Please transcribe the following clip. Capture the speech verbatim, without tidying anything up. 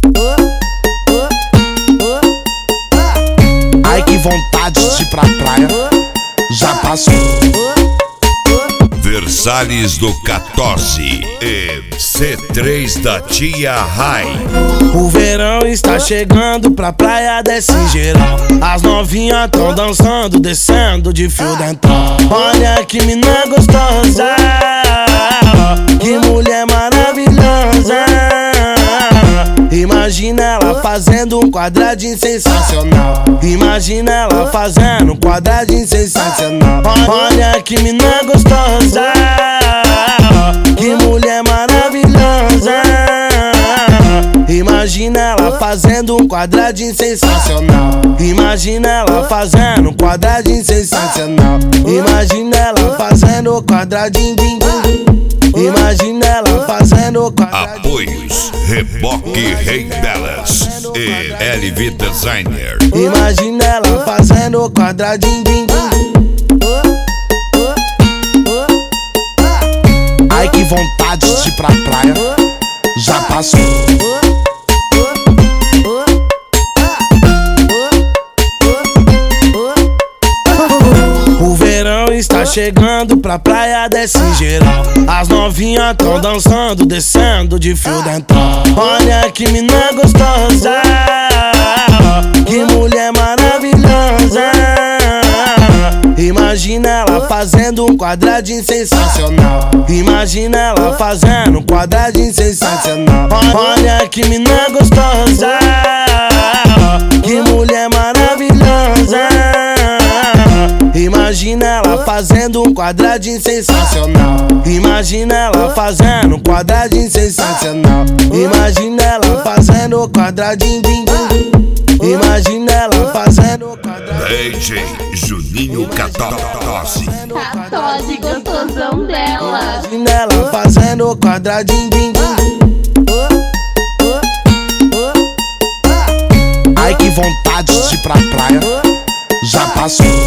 Ai, que vontade de ir pra praia, já passou. Versalhes do quatorze e C três da Tia Rai. O verão está chegando, pra praia desce geral. As novinhas tão dançando, descendo de fio dental. Olha que mina gostosa, que mulher maravilhosa. Imagina ela fazendo um quadradinho sensacional. Imagina ela fazendo um quadradinho sensacional. Olha que mina gostosa, que mulher maravilhosa. Imagina ela fazendo um quadradinho sensacional. Imagina ela fazendo um quadradinho sensacional. Imagina ela fazendo o quadradinho, din, din. Imagina ela fazendo o quadradinho. Apoios Reboque Rei Belas e L V Designer. Imagina ela fazendo o quadradinho, din, din. Ai, que vontade de ir pra praia, já passou. O verão está chegando, pra praia desce geral. As novinhas tão dançando, descendo de fio dental. Olha que mina gostosa, que mulher maravilhosa. Imagina ela fazendo um quadradinho sensacional. Imagina ela fazendo um quadradinho sensacional. Olha que mina gostosa, que mulher maravilhosa. Imagina ela fazendo um quadradinho sensacional. Imagina ela fazendo um quadradinho sensacional. Imagina ela fazendo o quadradinho, din, din. Imagina ela fazendo o quadradinho. D J Juninho quatorze. quatorze, gostosão dela. Imagina ela fazendo o quadradinho, din, din. Ai, que vontade de ir pra praia, já passou.